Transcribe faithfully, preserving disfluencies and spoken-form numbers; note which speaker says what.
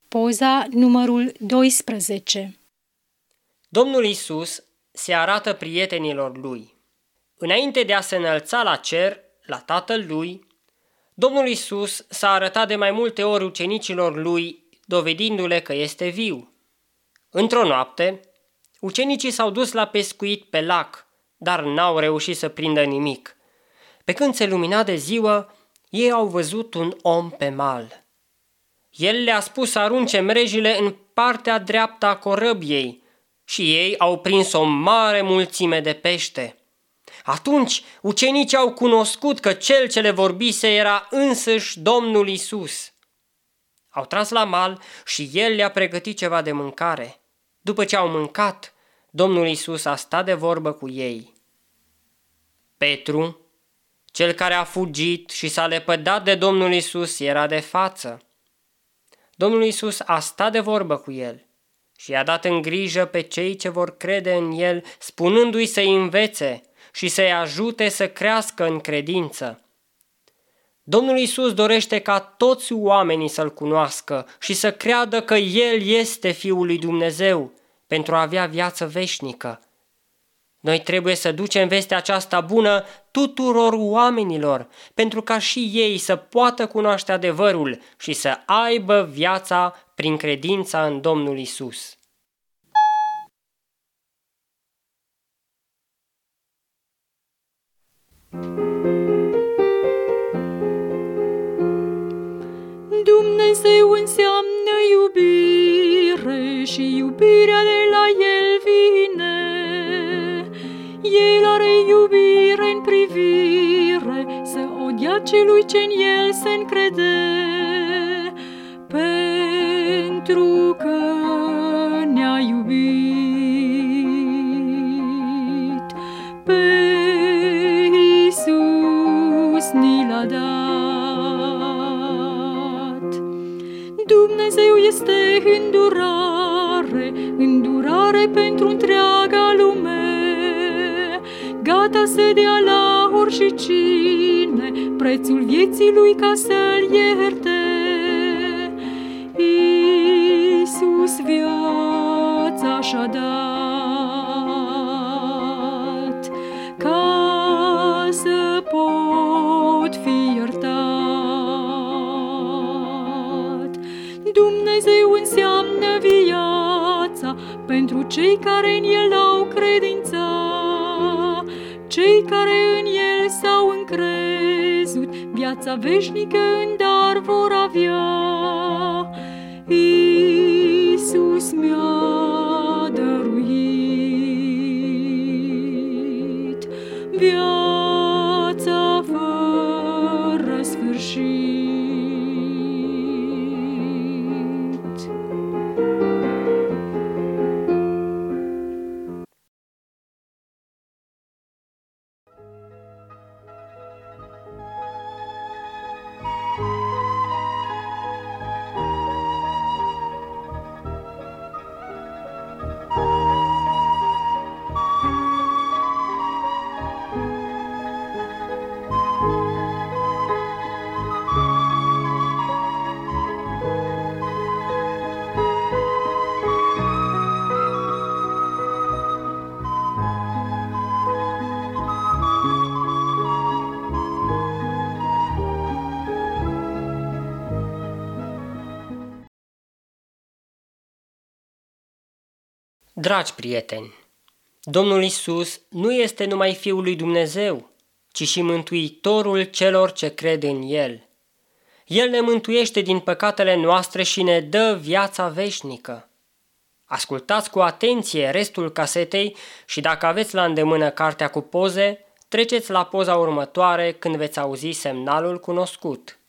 Speaker 1: Poza numărul doisprezece.
Speaker 2: Domnul Iisus se arată prietenilor lui. Înainte de a se înălța la cer, la Tatăl lui, Domnul Iisus s-a arătat de mai multe ori ucenicilor lui, dovedindu-le că este viu. Într-o noapte, ucenicii s-au dus la pescuit pe lac, dar n-au reușit să prindă nimic. Pe când se lumina de ziua, ei au văzut un om pe mal. El le-a spus să arunce mrejile în partea dreaptă a corăbiei și ei au prins o mare mulțime de pește. Atunci ucenicii au cunoscut că cel ce le vorbise era însăși Domnul Iisus. Au tras la mal și el le-a pregătit ceva de mâncare. După ce au mâncat, Domnul Iisus a stat de vorbă cu ei. Petru, cel care a fugit și s-a lepădat de Domnul Iisus, era de față. Domnul Iisus a stat de vorbă cu el și i-a dat în grijă pe cei ce vor crede în el, spunându-i să-i învețe și să-i ajute să crească în credință. Domnul Iisus dorește ca toți oamenii să-L cunoască și să creadă că El este Fiul lui Dumnezeu pentru a avea viață veșnică. Noi trebuie să ducem vestea aceasta bună tuturor oamenilor, pentru ca și ei să poată cunoaște adevărul și să aibă viața prin credința în Domnul Iisus.
Speaker 3: Dumnezeu înseamnă iubire și iubirea de la El vine. El are iubire în privire, să odia celui ce în El se încrede. Pentru că ne-a iubit, pe Iisus ni l-a dat. Dumnezeu este îndurare, îndurare pentru întreaga lume, gata să dea la oricine prețul vieții lui ca să-l ierte. Iisus viața și-a dat ca să pot fi iertat. Dumnezeu înseamnă viața pentru cei care în El au credința, cei care în El s-au încrezut, viața veșnică în dar vor avea. Iisus mi-a dăruit viața fără sfârșit.
Speaker 2: Dragi prieteni, Domnul Iisus nu este numai Fiul lui Dumnezeu, ci și Mântuitorul celor ce cred în El. El ne mântuiește din păcatele noastre și ne dă viața veșnică. Ascultați cu atenție restul casetei și dacă aveți la îndemână cartea cu poze, treceți la poza următoare când veți auzi semnalul cunoscut.